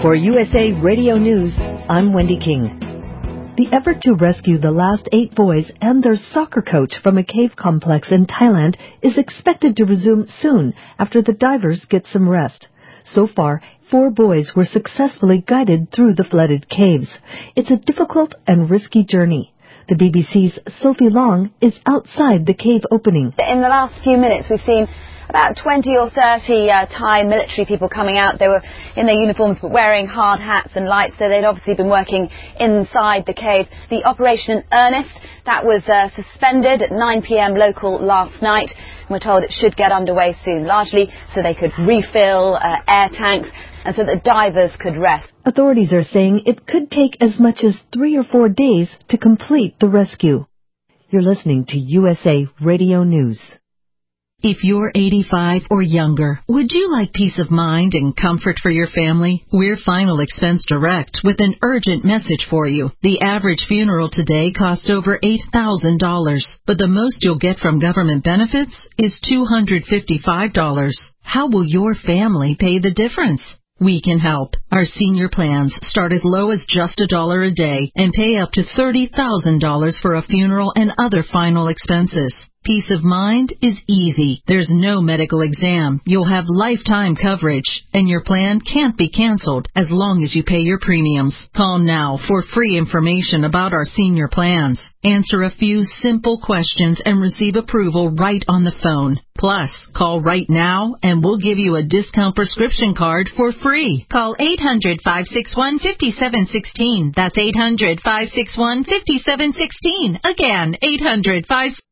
For USA Radio News, I'm Wendy King. The effort to rescue the last 8 boys and their soccer coach from a cave complex in Thailand is expected to resume soon after the divers get some rest. So far, 4 boys were successfully guided through the flooded caves. It's a difficult and risky journey. The BBC's Sophie Long is outside the cave opening. In the last few minutes, we've seen about 20 or 30 Thai military people coming out. They were in their uniforms but wearing hard hats and lights, so they'd obviously been working inside the cave. The Operation in Earnest, that was suspended at 9 p.m. local last night. And we're told it should get underway soon, largely so they could refill air tanks and so that divers could rest. Authorities are saying it could take as much as 3 or 4 days to complete the rescue. You're listening to USA Radio News. If you're 85 or younger, would you like peace of mind and comfort for your family? We're Final Expense Direct with an urgent message for you. The average funeral today costs over $8,000, but the most you'll get from government benefits is $255. How will your family pay the difference? We can help. Our senior plans start as low as just $1 a day and pay up to $30,000 for a funeral and other final expenses. Peace of mind is easy. There's no medical exam. You'll have lifetime coverage, and your plan can't be canceled as long as you pay your premiums. Call now for free information about our senior plans. Answer a few simple questions and receive approval right on the phone. Plus, call right now and we'll give you a discount prescription card for free. Call 800-561-5716. That's 800-561-5716. Again, 800-561-5716.